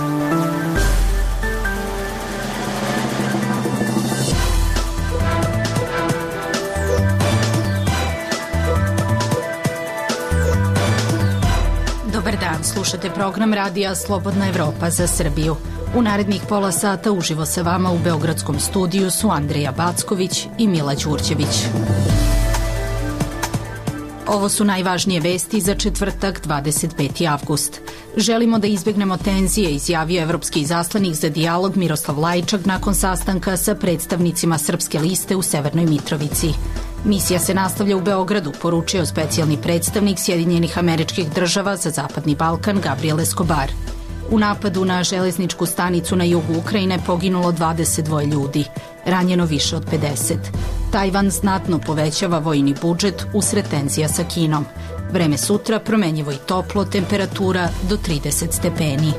Dobar dan, slušate program Radija Slobodna Evropa za Srbiju. U narednih pola sata uživo sa vama u Beogradskom studiju su Andreja Backović i Mila Đurđević. Ovo su najvažnije vesti za četvrtak 25. avgust. Želimo da izbegnemo tenzije, izjavio evropski izaslanik za dijalog Miroslav Lajčak nakon sastanka sa predstavnicima Srpske liste u Severnoj Mitrovici. Misija se nastavlja u Beogradu, poručio specijalni predstavnik Sjedinjenih Američkih Država za Zapadni Balkan Gabriel Escobar. U napadu na železničku stanicu na jugu Ukrajine poginulo 22 ljudi, ranjeno više od 50. Tajvan znatno povećava vojni budžet usred tenzija sa Kinom. Vreme sutra promenjivo i toplo, temperatura do 30 stepeni.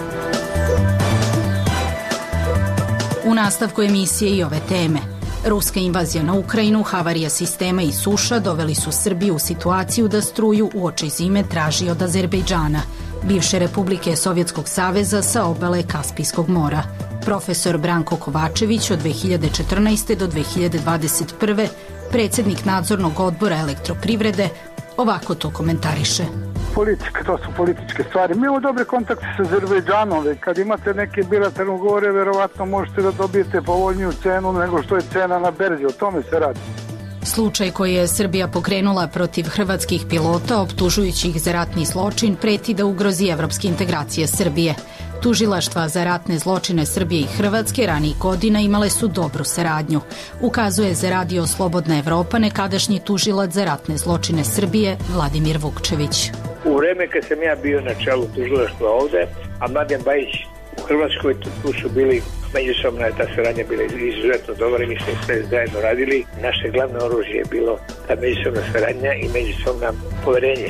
U nastavku emisije i ove teme. Ruska invazija na Ukrajinu, havarija sistema i suša doveli su Srbiju u situaciju da struju uoči zime traži od Azerbejdžana, bivše republike Sovjetskog saveza sa obale Kaspijskog mora. Profesor Branko Kovačević od 2014. do 2021. predsjednik nadzornog odbora elektroprivrede, ovako to komentariše. Politika, to su političke stvari. Mi imamo dobre kontakte sa Azerbejdžanom. Kad imate neke bilateralne ugovore, verovatno možete da dobijete povoljniju cenu nego što je cena na berzi. O tome se radi. Slučaj koji je Srbija pokrenula protiv hrvatskih pilota, optužujući ih za ratni zločin, preti da ugrozi evropske integracije Srbije. Tužilaštva za ratne zločine Srbije i Hrvatske ranijih godina imale su dobru saradnju. Ukazuje za Radio Slobodna Evropa nekadašnji tužilac za ratne zločine Srbije Vladimir Vukčević. U vreme kad sam ja bio na čelu tužilaštva ovde, a Mladen Bajić u Hrvatskoj, tu su bili međusobna, ta saradnja bila izuzetno dobra i mi smo sve zajedno radili. Naše glavno oružje je bilo ta međusobna saradnja i međusobna poverenje.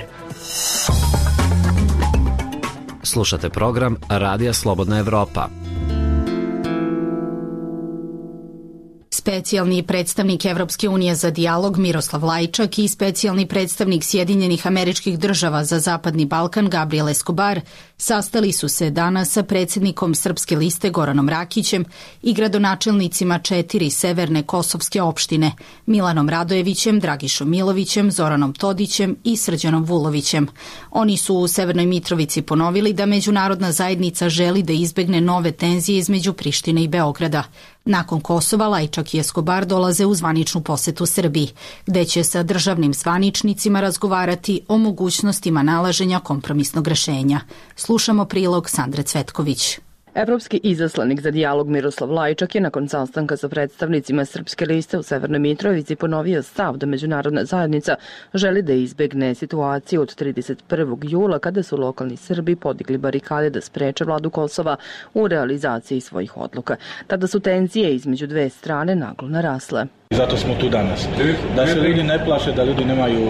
Slušate program Radija Slobodna Evropa. Specijalni predstavnik Evropske unije za dijalog Miroslav Lajčak i specijalni predstavnik Sjedinjenih Američkih Država za Zapadni Balkan Gabriel Escobar sastali su se danas sa predsjednikom Srpske liste Goranom Rakićem i gradonačelnicima 4 severne kosovske opštine Milanom Radojevićem, Dragišom Milovićem, Zoranom Todićem i Srđanom Vulovićem. Oni su u Severnoj Mitrovici ponovili da međunarodna zajednica želi da izbegne nove tenzije između Prištine i Beograda. Nakon Kosova, Lajčak i Escobar dolaze u zvaničnu posetu Srbiji, gde će sa državnim zvaničnicima razgovarati o mogućnostima nalaženja kompromisnog rešenja. Slušamo prilog Sandre Cvetković. Evropski izaslanik za dijalog Miroslav Lajčak je nakon sastanka sa predstavnicima Srpske liste u Severnoj Mitrovici ponovio stav da međunarodna zajednica želi da izbegne situaciju od 31. jula kada su lokalni Srbi podigli barikade da spreče vladu Kosova u realizaciji svojih odluka. Tada su tenzije između dve strane naglo narasle. Zato smo tu danas. Da se ljudi ne plaše, da ljudi nemaju,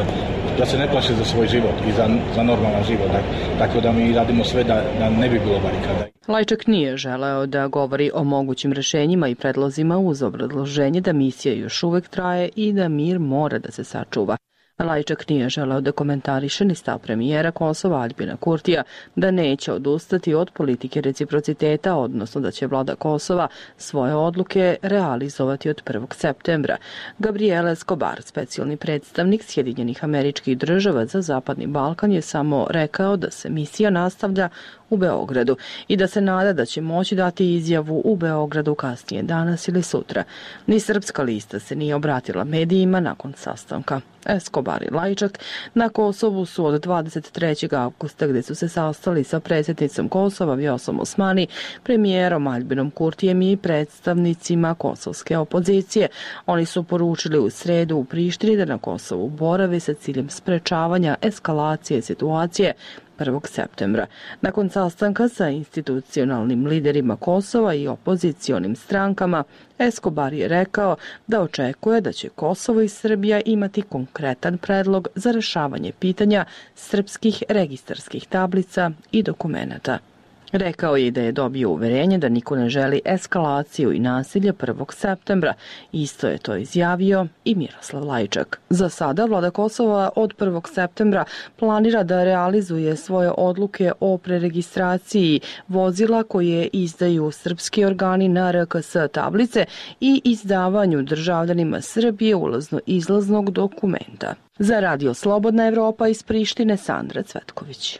da se ne plaše za svoj život i za normalan život. Tako da mi radimo sve da ne bi bilo barikada. Lajčak nije želeo da govori o mogućim rešenjima i predlozima uz obrazloženje da misija još uvek traje i da mir mora da se sačuva. Lajčak nije želeo da komentariše ni stav premijera Kosova Aljbina Kurtija da neće odustati od politike reciprociteta, odnosno da će vlada Kosova svoje odluke realizovati od 1. septembra. Gabriel Escobar, specijalni predstavnik Sjedinjenih Američkih Država za Zapadni Balkan, je samo rekao da se misija nastavlja u Beogradu i da se nada da će moći dati izjavu u Beogradu kasnije danas ili sutra. Ni Srpska lista se nije obratila medijima nakon sastanka. Escobar i Lajčak na Kosovu su od 23. avgusta gde su se sastali sa predsjednicom Kosova Vjosom Osmani, premijerom Aljbinom Kurtijem i predstavnicima kosovske opozicije. Oni su poručili u sredu u Prištini da na Kosovu borave sa ciljem sprečavanja eskalacije situacije 1. septembra. Nakon sastanka sa institucionalnim liderima Kosova i opozicionim strankama, Escobar je rekao da očekuje da će Kosovo i Srbija imati konkretan predlog za rešavanje pitanja srpskih registarskih tablica i dokumenata. Rekao je da je dobio uverenje da niko ne želi eskalaciju i nasilje 1. septembra. Isto je to izjavio i Miroslav Lajčak. Za sada vlada Kosova od 1. septembra planira da realizuje svoje odluke o preregistraciji vozila koje izdaju srpski organi na RKS tablice i izdavanju državljanima Srbije ulazno-izlaznog dokumenta. Za Radio Slobodna Evropa iz Prištine, Sandra Cvetković.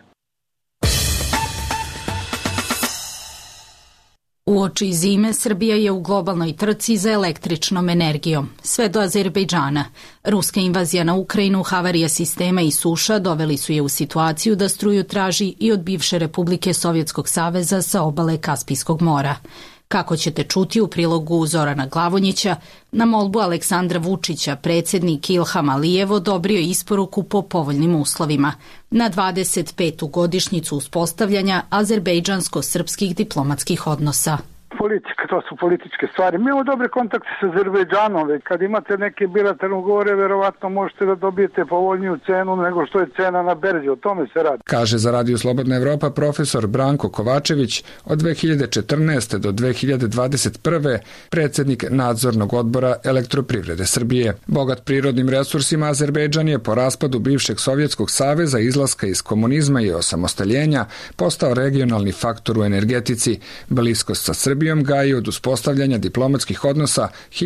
Uoči zime Srbija je u globalnoj trci za električnom energijom, sve do Azerbejdžana. Ruska invazija na Ukrajinu, havarija sistema i suša doveli su je u situaciju da struju traži i od bivše Republike Sovjetskog saveza sa obale Kaspijskog mora. Kako ćete čuti u prilogu Zorana Glavonjića, na molbu Aleksandra Vučića predsjednik Ilham Alijev odobrio isporuku po povoljnim uslovima na 25. godišnjicu uspostavljanja azerbejdžansko-srpskih diplomatskih odnosa. Politika, to su političke stvari. Mi imamo dobre kontakte sa Azerbejdžanom. Kad imate neke bilateralne ugovore, verovatno možete da dobijete povoljniju cenu nego što je cena na berzi. O tome se radi. Kaže za Radio Slobodna Evropa profesor Branko Kovačević, od 2014. do 2021. predsjednik nadzornog odbora Elektroprivrede Srbije. Bogat prirodnim resursima, Azerbejdžan je po raspadu bivšeg Sovjetskog saveza, izlaska iz komunizma i osamostaljenja postao regionalni faktor u energetici. Bliskost sa Srbijom gaji od uspostavljanja diplomatskih odnosa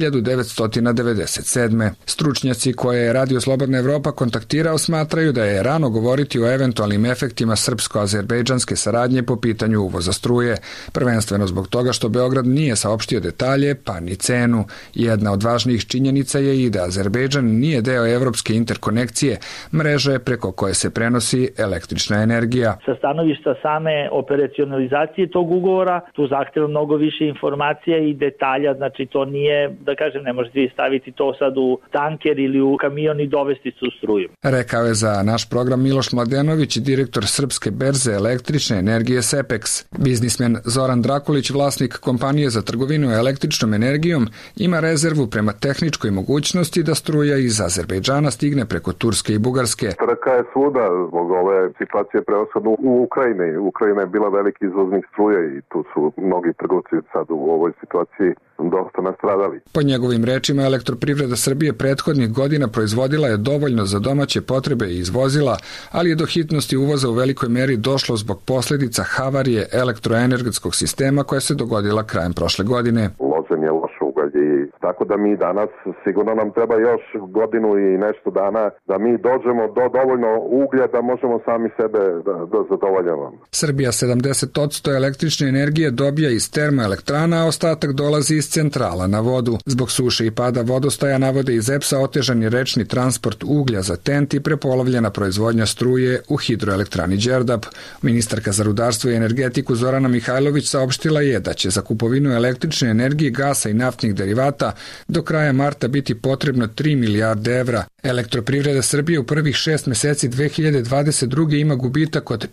1997. Stručnjaci koje je Radio Slobodna Evropa kontaktirao smatraju da je rano govoriti o eventualnim efektima srpsko-azerbejdžanske saradnje po pitanju uvoza struje, prvenstveno zbog toga što Beograd nije saopštio detalje pa ni cenu. Jedna od važnijih činjenica je i da Azerbejdžan nije deo evropske interkonekcije, mreže preko koje se prenosi električna energija. Sa stanovišta same operacionalizacije tog ugovora, tu zahteva mnogo više informacija i detalja, znači to nije, da kažem, ne možete staviti to sad u tanker ili u kamion i dovesti su struju. Rekao je za naš program Miloš Mladenović, direktor Srpske berze električne energije SEPEX. Biznismen Zoran Drakulić, vlasnik kompanije za trgovinu električnom energijom, ima rezervu prema tehničkoj mogućnosti da struja iz Azerbejdžana stigne preko Turske i Bugarske. Trka je svuda zbog ove situacije prevashodno u Ukrajini. Ukrajina je bila veliki izvoznik struje i tu su mnogi trgovci sad u ovoj situaciji dosta nastradali. Po njegovim rečima, Elektroprivreda Srbije prethodnih godina proizvodila je dovoljno za domaće potrebe i izvozila, ali je do hitnosti uvoza u velikoj meri došlo zbog posljedica havarije elektroenergetskog sistema koja se dogodila krajem prošle godine. Lozen je loš ugalj i tako da mi danas sigurno nam treba još godinu i nešto dana da mi dođemo do dovoljno uglja da možemo sami sebe da zadovoljavamo. Srbija 70% električne energije dobija iz termoelektrana, a ostatak dolazi iz centrala na vodu. Zbog suše i pada vodostaja, navode iz EPS-a, otežan je rečni transport uglja za TENT i prepolovljena proizvodnja struje u hidroelektrani Đerdap. Ministarka za rudarstvo i energetiku Zorana Mihajlović saopštila je da će za kupovinu električne energije, gasa i naftnih derivata do kraja marta biti potrebno 3 milijarde evra. Elektroprivreda Srbije u prvih 6 meseci 2022. ima gubitak od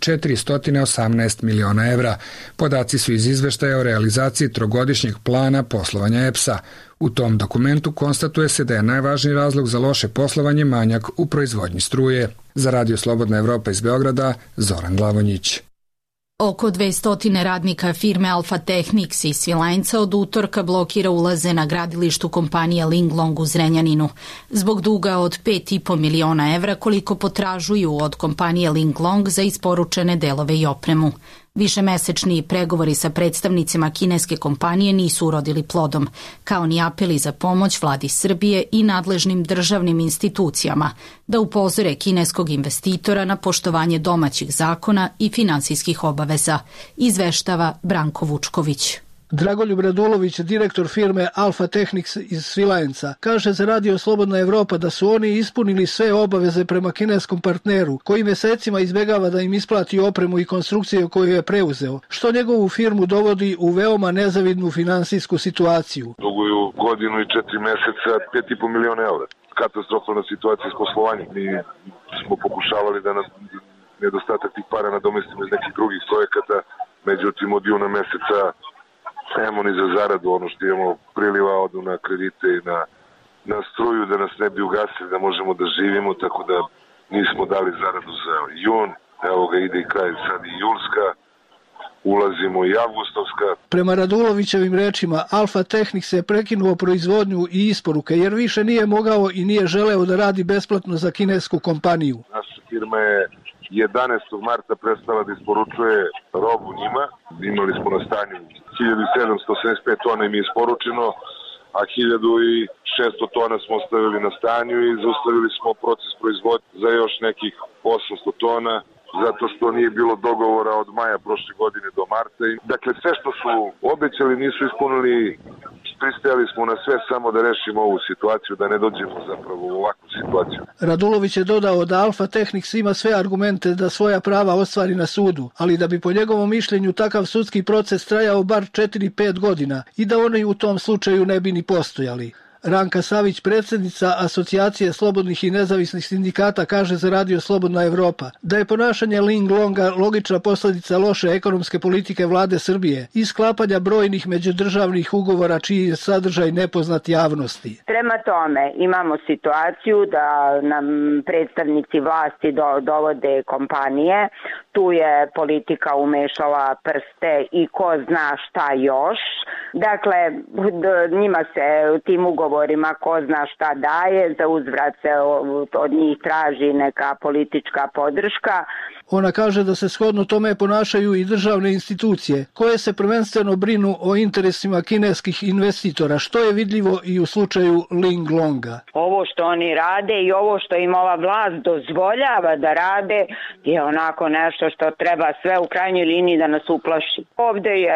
418 miliona evra. Podaci su iz izveštaja o realizaciji trogodišnjeg plana poslovanja EPS-a. U tom dokumentu konstatuje se da je najvažniji razlog za loše poslovanje manjak u proizvodnji struje. Za Radio Slobodna Evropa iz Beograda, Zoran Glavonjić. Oko 200 radnika firme Alfa Technics iz Svilajnca od utorka blokira ulaze na gradilištu kompanije Linglong u Zrenjaninu. Zbog duga od 5,5 miliona evra koliko potražuju od kompanije Linglong za isporučene delove i opremu. Višemesečni pregovori sa predstavnicima kineske kompanije nisu urodili plodom, kao ni apeli za pomoć vladi Srbije i nadležnim državnim institucijama da upozore kineskog investitora na poštovanje domaćih zakona i finansijskih obaveza, izveštava Branko Vučković. Dragoljub Radulović, direktor firme Alfa Technics iz Svilajnca, kaže za Radio Slobodna Evropa da su oni ispunili sve obaveze prema kineskom partneru, koji mesecima izbegava da im isplati opremu i konstrukcije koju je preuzeo, što njegovu firmu dovodi u veoma nezavidnu finansijsku situaciju. Duguju godinu i 4 meseca 5,5 miliona evra. Katastrofalna situacija s poslovanjem. Mi smo pokušavali da nedostatak tih para nadomestimo iz nekih drugih projekata, međutim od juna meseca nemamo ni za zaradu, ono što imamo priliva odu na kredite i na struju da nas ne bi ugasili, da možemo da živimo, tako da nismo dali zaradu za jun, evo ga ide i kraj sad i julska, ulazimo i avgustovska. Prema Radulovićevim rečima, Alfa Technics je prekinuo proizvodnju i isporuke jer više nije mogao i nije želeo da radi besplatno za kinesku kompaniju. Naša firma je 11. marta prestala da isporučuje robu njima. Imali smo na stanju 1775 tona im je isporučeno, a 1600 tona smo ostavili na stanju i zaustavili smo proces proizvodnje za još nekih 800 tona, zato što nije bilo dogovora od maja prošle godine do marta. Dakle, sve što su obećali nisu ispunili, pristajali smo na sve samo da rešimo ovu situaciju, da ne dođemo zapravo u ovakvu situaciju. Radulović je dodao da Alfa Technics ima sve argumente da svoja prava ostvari na sudu, ali da bi po njegovom mišljenju takav sudski proces trajao bar 4-5 godina i da oni u tom slučaju ne bi ni postojali. Ranka Savić, predsjednica Asocijacije slobodnih i nezavisnih sindikata, kaže za Radio Slobodna Evropa da je ponašanje Ling Longa logična posljedica loše ekonomske politike vlade Srbije i sklapanja brojnih međudržavnih ugovora čiji je sadržaj nepoznat javnosti. Prema tome imamo situaciju da nam predstavnici vlasti dovode kompanije, tu je politika umešala prste i ko zna šta još. Dakle, njima se tim ugovorima ko zna šta daje, za uzvrat se od njih traži neka politička podrška. Ona kaže da se shodno tome ponašaju i državne institucije, koje se prvenstveno brinu o interesima kineskih investitora, što je vidljivo i u slučaju Ling Longa. Ovo što oni rade i ovo što im ova vlast dozvoljava da rade je onako nešto što treba sve u krajnjoj liniji da nas uplaši. Ovde je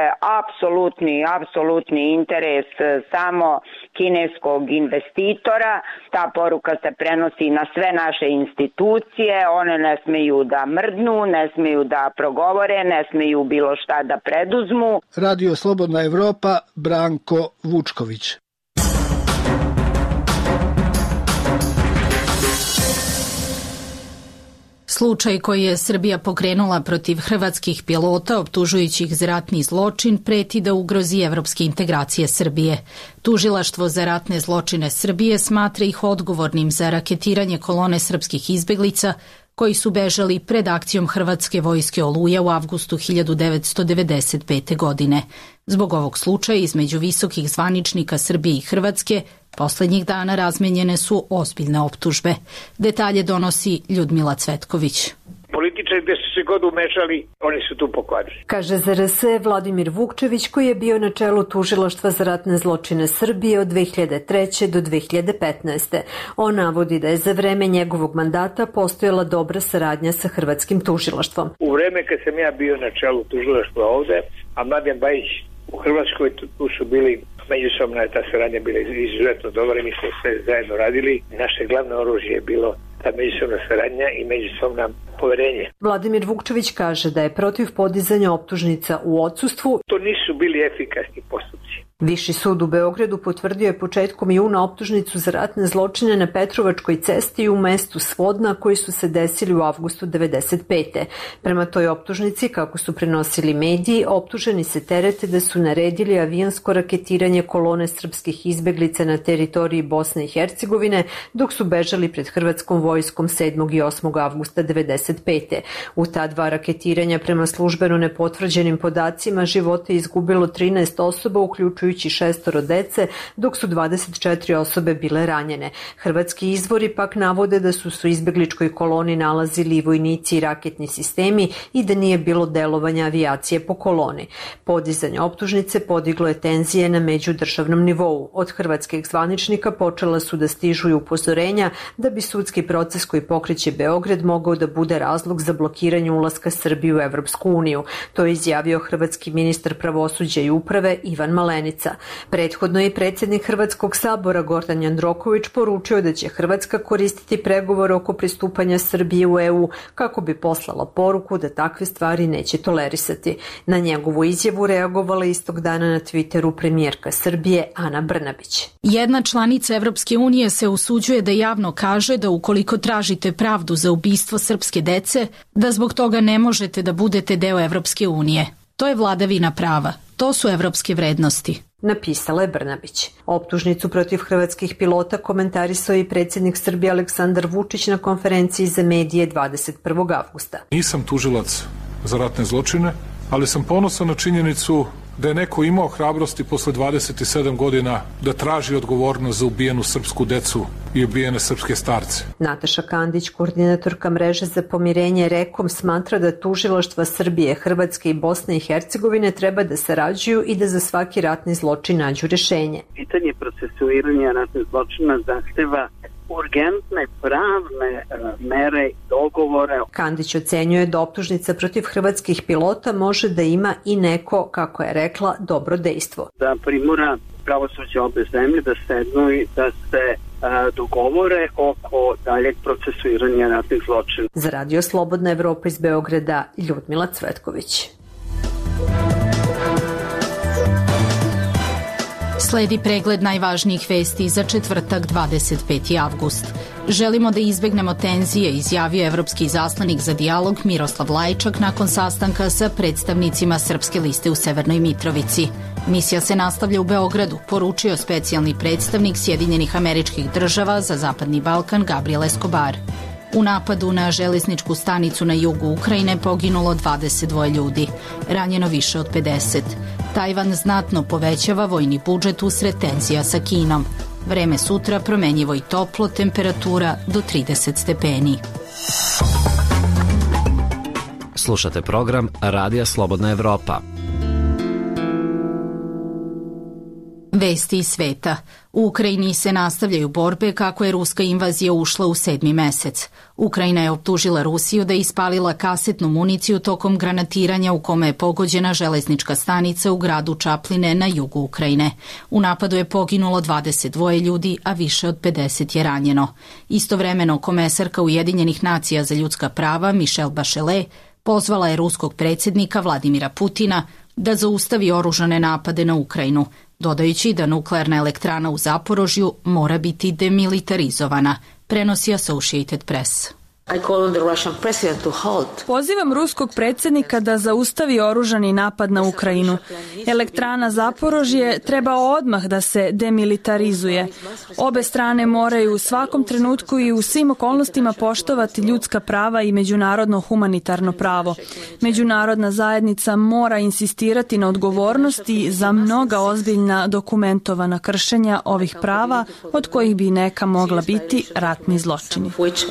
apsolutni interes samo kineskog investitora. Ta poruka se prenosi na sve naše institucije, one ne smeju da mrdnu, ne smeju da progovore, ne smeju bilo šta da preduzmu. Radio Slobodna Evropa, Branko Vučković. Slučaj koji je Srbija pokrenula protiv hrvatskih pilota optužujući ih za ratni zločin preti da ugrozi evropske integracije Srbije. Tužilaštvo za ratne zločine Srbije smatra ih odgovornim za raketiranje kolone srpskih izbeglica koji su bežali pred akcijom Hrvatske vojske Oluja u avgustu 1995. godine. Zbog ovog slučaja između visokih zvaničnika Srbije i Hrvatske poslednjih dana razmenjene su ozbiljne optužbe. Detalje donosi Ljudmila Cvetković. Političari gde su se god umešali, oni su tu pokvarili. Kaže za RS Vladimir Vukčević, koji je bio na čelu Tužilaštva za ratne zločine Srbije od 2003. do 2015. On navodi da je za vreme njegovog mandata postojala dobra saradnja sa hrvatskim tužilaštvom. U vreme kad sam ja bio na čelu tužilaštva ovde, a Mladen Bajić u Hrvatskoj, tu su bili međusobna, ta saradnja bila izuzetno dobra, mi smo sve zajedno radili. Naše glavno oružje je bilo ta međusobna saradnja i međusobna poverenje. Vladimir Vukčević kaže da je protiv podizanja optužnica u odsustvu. To nisu bili efikasni postupci. Viši sud u Beogradu potvrdio je početkom juna optužnicu za ratne zločine na Petrovačkoj cesti u mestu Svodna koji su se desili u avgustu 1995. Prema toj optužnici, kako su prenosili mediji, optuženi se terete da su naredili avijansko raketiranje kolone srpskih izbeglica na teritoriji Bosne i Hercegovine dok su bežali pred hrvatskom vojskom 7. i 8. avgusta 1995. U ta dva raketiranja prema službeno nepotvrđenim podacima živote izgubilo 13 osoba, uključujući 6 dece, dok su 24 osobe bile ranjene. Hrvatski izvori pak navode da su izbegličkoj koloni nalazili vojnici i raketni sistemi i da nije bilo delovanja avijacije po koloni. Podizanje optužnice podiglo je tenzije na međudržavnom nivou. Od hrvatskih zvaničnika počela su da stižu i upozorenja da bi sudski proces koji pokreće Beograd mogao da bude razlog za blokiranje ulaska Srbije u Evropsku uniju. To je izjavio hrvatski ministar pravosuđa i uprave Ivan Malenica. Prethodno je predsjednik Hrvatskog sabora Gordan Jandroković poručio da će Hrvatska koristiti pregovore oko pristupanja Srbije u EU kako bi poslala poruku da takve stvari neće tolerisati. Na njegovu izjavu reagovala istog dana na Twitteru premijerka Srbije Ana Brnabić. Jedna članica Evropske unije se usuđuje da javno kaže da ukoliko tražite pravdu za ubistvo srpske dece, da zbog toga ne možete da budete deo Evropske unije. To je vladavina prava. To su evropske vrednosti. Napisala je Brnabić. Optužnicu protiv hrvatskih pilota komentarisao i predsjednik Srbije Aleksandar Vučić na konferenciji za medije 21. avgusta. Nisam tužilac za ratne zločine, ali sam ponosan na činjenicu da je neko imao hrabrosti posle 27 godina da traži odgovornost za ubijenu srpsku decu i ubijene srpske starce. Nataša Kandić, koordinatorka mreže za pomirenje REKOM, smatra da tužilaštva Srbije, Hrvatske i Bosne i Hercegovine treba da sarađuju i da za svaki ratni zločin nađu rešenje. Pitanje procesuiranja ratnih zločina zahteva urgentne pravne mere, dogovore. Kandić ocenjuje da optužnica protiv hrvatskih pilota može da ima i neko, kako je rekla, dobro dejstvo. Da primora pravosuđe obe zemlje da sednu i da se dogovore oko daljeg procesuiranja ratnih zločina. Za Radio Slobodna Evropa iz Beograda, Ljudmila Cvetković. Sledi pregled najvažnijih vesti za četvrtak 25. avgust. Želimo da izbegnemo tenzije, izjavio evropski izaslanik za dijalog Miroslav Lajčak nakon sastanka sa predstavnicima Srpske liste u Severnoj Mitrovici. Misija se nastavlja u Beogradu, poručio specijalni predstavnik Sjedinjenih Američkih Država za Zapadni Balkan Gabriel Escobar. U napadu na železničku stanicu na jugu Ukrajine poginulo 22 ljudi, ranjeno više od 50. Tajvan znatno povećava vojni budžet usred tenzija sa Kinom. Vreme sutra promenjivo i toplo, temperatura do 30 stepeni. Slušate program Radija Slobodna Evropa. Vesti iz sveta. U Ukrajini se nastavljaju borbe kako je ruska invazija ušla u 7. mesec. Ukrajina je optužila Rusiju da je ispalila kasetnu municiju tokom granatiranja u kome je pogođena železnička stanica u gradu Čapline na jugu Ukrajine. U napadu je poginulo 22 ljudi, a više od 50 je ranjeno. Istovremeno, komesarka Ujedinjenih nacija za ljudska prava Michelle Bachelet pozvala je ruskog predsjednika Vladimira Putina da zaustavi oružane napade na Ukrajinu, dodajući da nuklearna elektrana u Zaporožju mora biti demilitarizovana, prenosi Associated Press. Pozivam ruskog predsjednika da zaustavi oružani napad na Ukrajinu. Elektrana Zaporožje treba odmah da se demilitarizuje. Obe strane moraju u svakom trenutku i u svim okolnostima poštovati ljudska prava i međunarodno humanitarno pravo. Međunarodna zajednica mora insistirati na odgovornosti za mnoga ozbiljna dokumentovana kršenja ovih prava, od kojih bi neka mogla biti ratni zločini.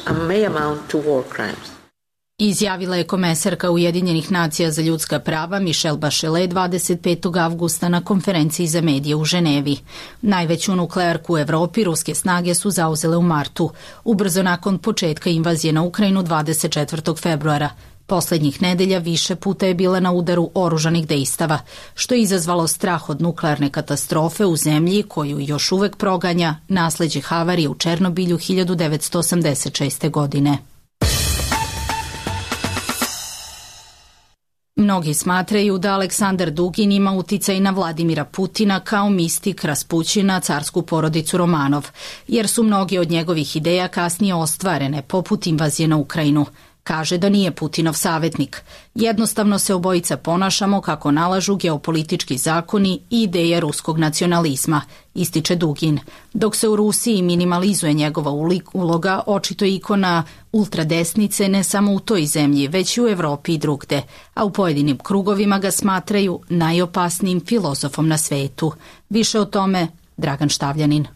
Izjavila je komesarka Ujedinjenih nacija za ljudska prava Michelle Bachelet 25. avgusta na konferenciji za medije u Ženevi. Najveću nuklearku u Evropi ruske snage su zauzele u martu, ubrzo nakon početka invazije na Ukrajinu 24. februara. Poslednjih nedelja više puta je bila na udaru oružanih dejstava, što je izazvalo strah od nuklearne katastrofe u zemlji koju još uvek proganja nasleđe havarije u Černobilju 1986. godine. Mnogi smatraju da Aleksandar Dugin ima uticaj na Vladimira Putina kao mistik Raspućina, carsku porodicu Romanov, jer su mnogi od njegovih ideja kasnije ostvarene, poput invazije na Ukrajinu. Kaže da nije Putinov savjetnik. Jednostavno se obojica ponašamo kako nalažu geopolitički zakoni i ideje ruskog nacionalizma, ističe Dugin. Dok se u Rusiji minimalizuje njegova uloga, očito je ikona ultradesnice ne samo u toj zemlji, već i u Evropi i drugde, a u pojedinim krugovima ga smatraju najopasnijim filozofom na svetu. Više o tome Dragan Štavljanin.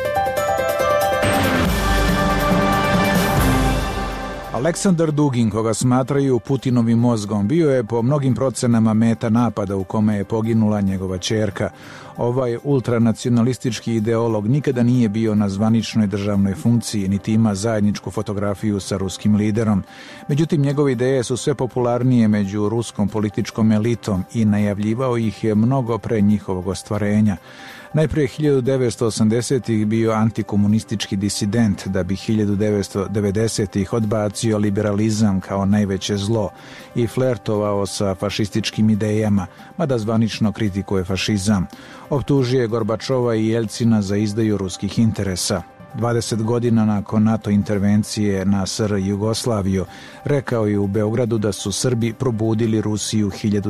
Aleksandar Dugin, koga smatraju Putinovim mozgom, bio je po mnogim procenama meta napada u kome je poginula njegova ćerka. Ovaj ultranacionalistički ideolog nikada nije bio na zvaničnoj državnoj funkciji, niti ima zajedničku fotografiju sa ruskim liderom. Međutim, njegove ideje su sve popularnije među ruskom političkom elitom i najavljivao ih je mnogo pre njihovog ostvarenja. Najprije 1980-ih bio antikomunistički disident, da bi 1990-ih odbacio liberalizam kao najveće zlo i flertovao sa fašističkim idejama, mada zvanično kritikuje fašizam. Optužio je Gorbačova i Jelcina za izdaju ruskih interesa. 20 godina nakon NATO intervencije na SR Jugoslaviju, rekao je u Beogradu da su Srbi probudili Rusiju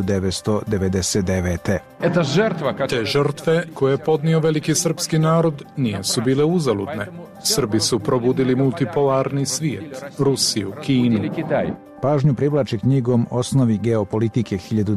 1999. Te žrtve koje je podnio veliki srpski narod nisu bile uzaludne. Srbi su probudili multipolarni svijet, Rusiju, Kinu. Pažnju privlači knjigom Osnovi geopolitike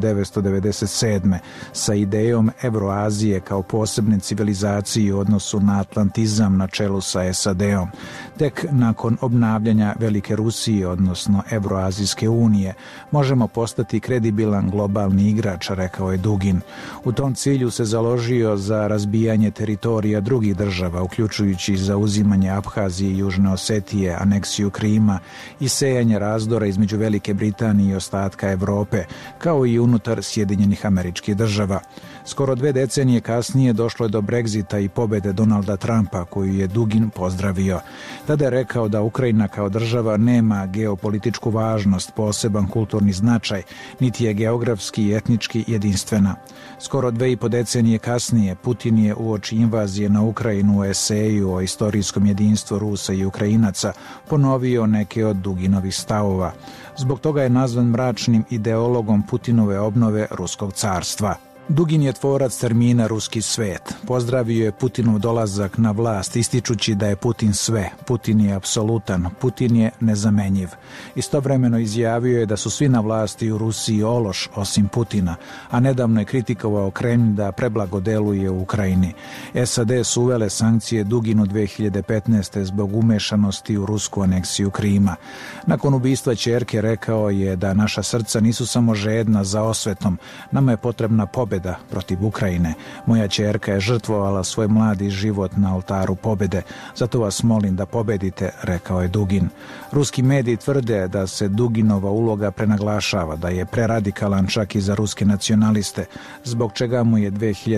1997. sa idejom Evroazije kao posebne civilizacije u odnosu na atlantizam na čelu sa SAD-om. Tek nakon obnavljanja Velike Rusije, odnosno Evroazijske unije, možemo postati kredibilan globalni igrač, rekao je Dugin. U tom cilju se založio za razbijanje teritorija drugih država, uključujući zauzimanje Abhazije i Južne Osetije, aneksiju Krima i sejanje razdora između Velike Britanije i ostatka Evrope, kao i unutar Sjedinjenih Američkih Država. Skoro 2 decenije kasnije došlo je do Brexita i pobede Donalda Trumpa, koju je Dugin pozdravio. Tada je rekao da Ukrajina kao država nema geopolitičku važnost, poseban kulturni značaj, niti je geografski i etnički jedinstvena. Skoro 2,5 decenije kasnije Putin je uoči invazije na Ukrajinu u eseju o istorijskom jedinstvu Rusa i Ukrajinaca ponovio neke od Duginovih stavova. Zbog toga je nazvan mračnim ideologom Putinove obnove Ruskog carstva. Dugin je tvorac termina ruski svet. Pozdravio je Putinov dolazak na vlast, ističući da je Putin sve. Putin je apsolutan, Putin je nezamenjiv. Istovremeno izjavio je da su svi na vlasti u Rusiji ološ osim Putina, a nedavno je kritikovao Kremlj da preblago deluje u Ukrajini. SAD su uvele sankcije Duginu 2015. zbog umešanosti u rusku aneksiju Krima. Nakon ubistva ćerke rekao je da naša srca nisu samo žedna za osvetom, nama je potrebna pobeda protiv Ukrajine. Moja ćerka je žrtvovala svoj mladi život na oltaru pobede, zato vas molim da pobedite, rekao je Dugin. Ruski mediji tvrde da se Duginova uloga prenaglašava, da je preradikalan čak i za ruske nacionaliste, zbog čega mu je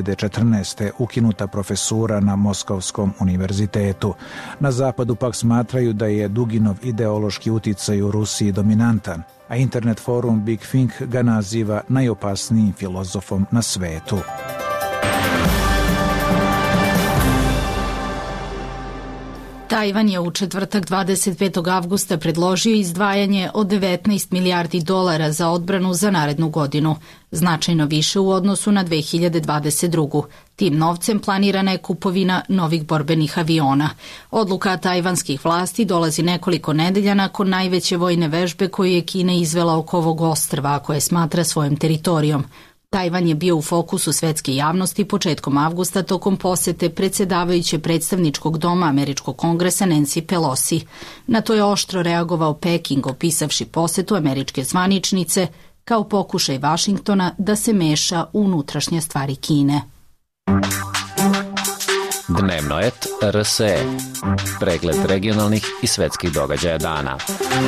2014. ukinuta profesura na Moskovskom univerzitetu. Na zapadu pak smatraju da je Duginov ideološki uticaj u Rusiji dominantan, a internet forum Big Think ga naziva najopasnijim filozofom na svetu. Tajvan je u četvrtak 25. avgusta predložio izdvajanje od 19 milijardi dolara za odbranu za narednu godinu, značajno više u odnosu na 2022. Tim novcem planirana je kupovina novih borbenih aviona. Odluka tajvanskih vlasti dolazi nekoliko nedelja nakon najveće vojne vežbe koju je Kina izvela oko ovog ostrva, koje smatra svojom teritorijom. Tajvan je bio u fokusu svetske javnosti početkom avgusta tokom posete predsjedavajuće predstavničkog doma Američkog kongresa Nancy Pelosi. Na to je oštro reagovao Peking, opisavši posetu američke zvaničnice kao pokušaj Vašingtona da se meša u unutrašnje stvari Kine. Dnevno et RSE. Pregled regionalnih i svetskih događaja dana.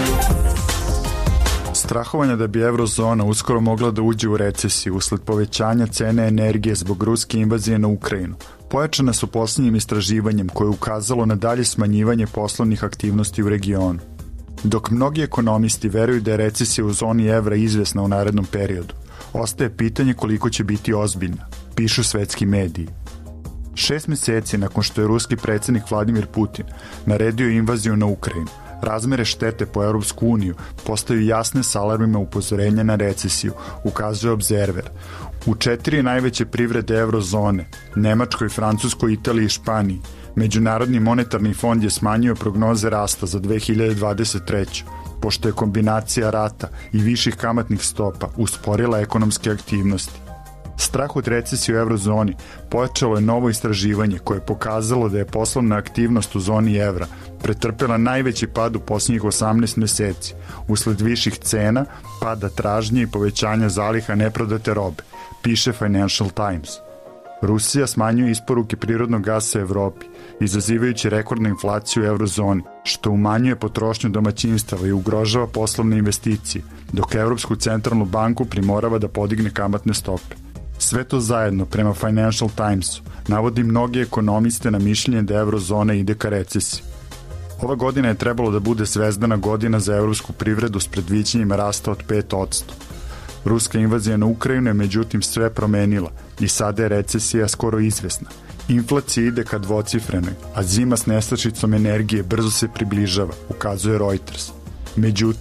Strahovanja da bi eurozona uskoro mogla da uđe u recesiju usled povećanja cene energije zbog ruske invazije na Ukrajinu pojačana su posljednjim istraživanjem koje je ukazalo na dalje smanjivanje poslovnih aktivnosti u regionu. Dok mnogi ekonomisti veruju da je recesija u zoni evra izvesna u narednom periodu, ostaje pitanje koliko će biti ozbiljna, pišu svetski mediji. 6 meseci nakon što je ruski predsjednik Vladimir Putin naredio invaziju na Ukrajinu, razmere štete po Europsku uniju postaju jasne s alarmima upozorenja na recesiju, ukazuje Observer. U 4 najveće privrede eurozone, Nemačkoj, Francuskoj, Italiji i Španiji, Međunarodni monetarni fond je smanjio prognoze rasta za 2023. pošto je kombinacija rata i viših kamatnih stopa usporila ekonomske aktivnosti. Strah od recesije u eurozoni pojačalo je novo istraživanje koje je pokazalo da je poslovna aktivnost u zoni evra pretrpela najveći pad u posljednjih 18 meseci usled viših cena, pada tražnje i povećanja zaliha neprodate robe, piše Financial Times. Rusija smanjuje isporuke prirodnog gasa Evropi, izazivajući rekordnu inflaciju u eurozoni, što umanjuje potrošnju domaćinstava i ugrožava poslovne investicije, dok Evropsku centralnu banku primorava da podigne kamatne stope. Sve to zajedno, prema Financial Timesu, navodi mnogi ekonomiste na mišljenje da eurozona ide ka recesiji. Ova godina je trebalo da bude zvezdana godina za evropsku privredu s predviđanjima rasta od 5%. Ruska invazija na Ukrajinu je međutim sve promenila i sada je recesija skoro izvesna. Inflacija ide ka dvocifrenoj, a zima s nestašicom energije brzo se približava, ukazuje Reuters. Međutim,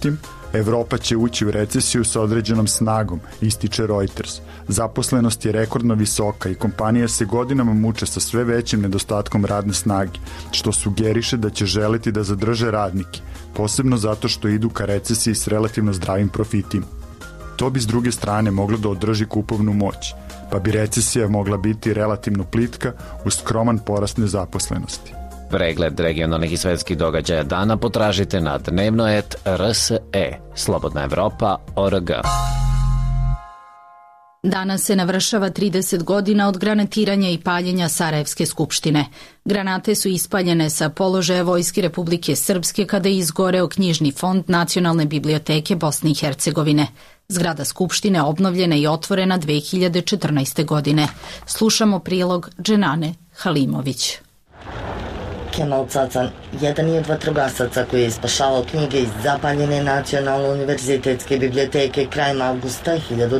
Evropa će ući u recesiju sa određenom snagom, ističe Reuters. Zaposlenost je rekordno visoka i kompanije se godinama muče sa sve većim nedostatkom radne snage, što sugeriše da će želiti da zadrže radnike, posebno zato što idu ka recesiji s relativno zdravim profitima. To bi s druge strane moglo da održi kupovnu moć, pa bi recesija mogla biti relativno plitka uz skroman porast nezaposlenosti. Pregled regionalnih i svetskih događaja dana potražite na dnevno.rse, slobodnaevropa.org. Danas se navršava 30 godina od granatiranja i paljenja Sarajevske skupštine. Granate su ispaljene sa položaja Vojske Republike Srpske kada je izgoreo knjižni fond Nacionalne biblioteke Bosne i Hercegovine. Zgrada skupštine obnovljena i otvorena 2014. godine. Slušamo prilog Dženane Halimović. Kemal Cacan, jedan je od vatrogasaca koji je spašavao knjige iz zapaljene Nacionalne univerzitetske biblioteke krajem avgusta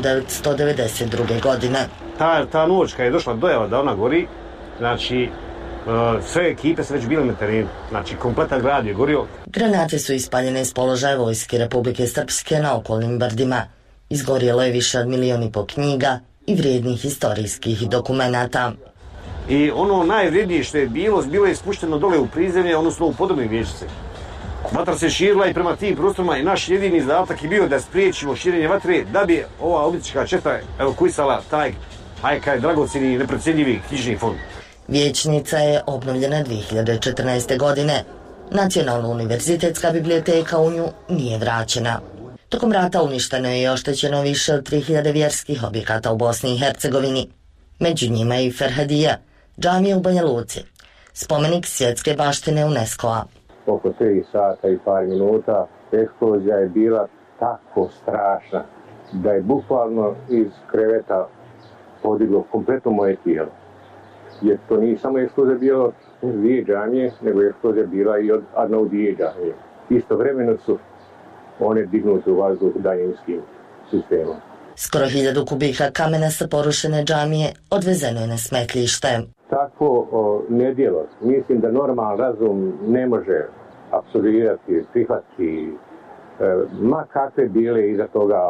1992. godine. Ta noć kad je došla dojava da ona gori, znači sve ekipe su već bile na terenu, znači kompletan grad je gorio. Granate su ispaljene iz položaja Vojske Republike Srpske na okolnim brdima. Izgorjelo je više od 1,5 miliona knjiga i vrijednih istorijskih dokumenata. I ono najvrijednije što je bilo je spušteno dole u prizemlje, odnosno u podobne vječice. Vatra se širila i prema tim prostorima i naš jedini zadatak je bio da spriječimo širenje vatre, da bi ova oblička četa evakuisala taj dragocjeni i neprocjenjivi knjižni fond. Vijećnica je obnovljena 2014. godine. Nacionalna univerzitetska biblioteka u nju nije vraćena. Tokom rata uništeno je i oštećeno više od 3000 vjerskih objekata u Bosni i Hercegovini. Među njima je i Ferhadija, džamija u Banja Luci, spomenik svjetske baštine UNESCO-a. Oko 3 sata i par minuta eksplozija je bila tako strašna da je bukvalno iz kreveta podiglo kompletno moje tijelo. Jer to nije samo eksplozija bilo dvije džamije, nego je eksplozija bila i od Arnaudije džamije. Istovremeno su one dignute u vazduh daljinskim sistemom. Skoro 1000 kubika kamena sa porušene džamije odvezeno je na smetlište. Takvo nedjelo, mislim da normalan razum ne može apsolvirati, prihvatiti, ma kakve bile iza toga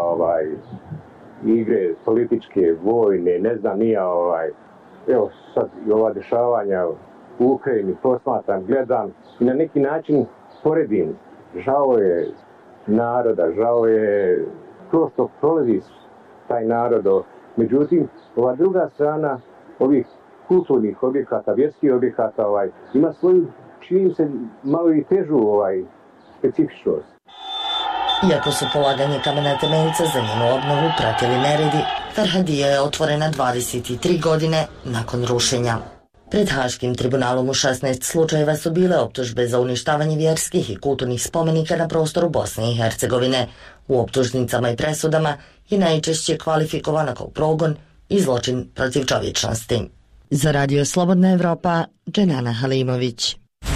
igre političke, vojne, ne znam nije evo sad i ova dešavanja u Ukrajini posmatram, gledam i na neki način poredim. Žao je naroda, žao je to što prolazi taj narod. Međutim, ova druga strana ovih kulturnih objekata, vjerskih objekata ima svoju, čini se, malo i težu specifičnost. Iako su polaganje kamena temeljca za njenu obnovu pratili neredi, Ferhadija je otvorena 23 godine nakon rušenja. Pred Haškim tribunalom u 16 slučajeva su bile optužbe za uništavanje vjerskih i kulturnih spomenika na prostoru Bosne i Hercegovine. U optužnicama i presudama je najčešće kvalifikovana kao progon i zločin protiv čovječnosti. Za Radio Slobodna Evropa, Dženana Halimović.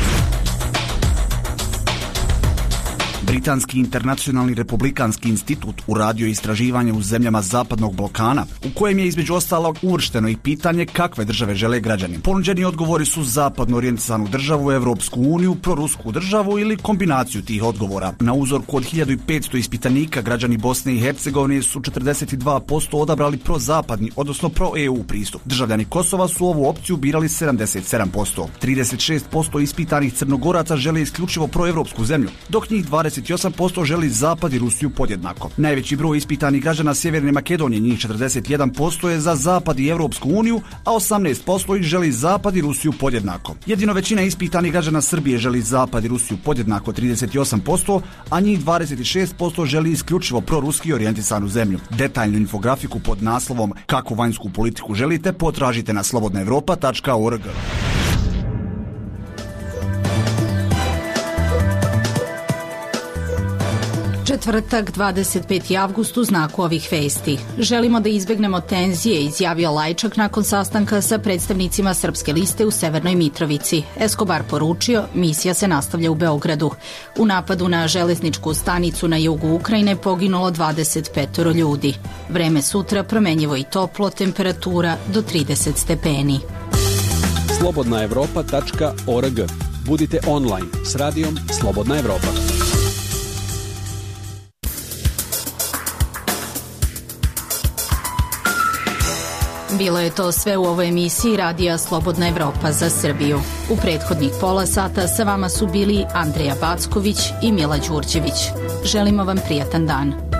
Britanski internacionalni republikanski institut uradio istraživanje u zemljama Zapadnog Balkana, u kojem je između ostalog uvršteno i pitanje kakve države žele građani. Ponuđeni odgovori su zapadno orijentisanu državu, Evropsku uniju, prorusku državu ili kombinaciju tih odgovora. Na uzorku od 1500 ispitanika građani Bosne i Hercegovine su 42% odabrali prozapadni, odnosno pro-EU pristup. Državljani Kosova su ovu opciju birali 77%. 36% ispitanih Crnogoraca žele isključivo proevropsku zemlju, dok njih 28% želi Zapad i Rusiju podjednako. Najveći broj ispitanih građana Sjeverne Makedonije, njih 41%, je za Zapad i Evropsku uniju, a 18% ih želi Zapad i Rusiju podjednako. Jedino većina ispitanih građana Srbije želi Zapad i Rusiju podjednako 38%, a njih 26% želi isključivo proruski orijentisanu zemlju. Detaljnu infografiku pod naslovom Kakvu vanjsku politiku želite potražite na slobodnaevropa.org. Četvrtak, 25. avgust u znaku ovih vesti. Želimo da izbegnemo tenzije, izjavio Lajčak nakon sastanka sa predstavnicima Srpske liste u Severnoj Mitrovici. Escobar poručio, misija se nastavlja u Beogradu. U napadu na železničku stanicu na jugu Ukrajine poginulo 25 ljudi. Vreme sutra promenjivo i toplo, temperatura do 30 stepeni. Slobodnaevropa.org. Budite online s radijom Slobodna Evropa. Bilo je to sve u ovoj emisiji Radija Slobodna Evropa za Srbiju. U prethodnih pola sata sa vama su bili Andreja Backović i Mila Đurđević. Želimo vam prijatan dan.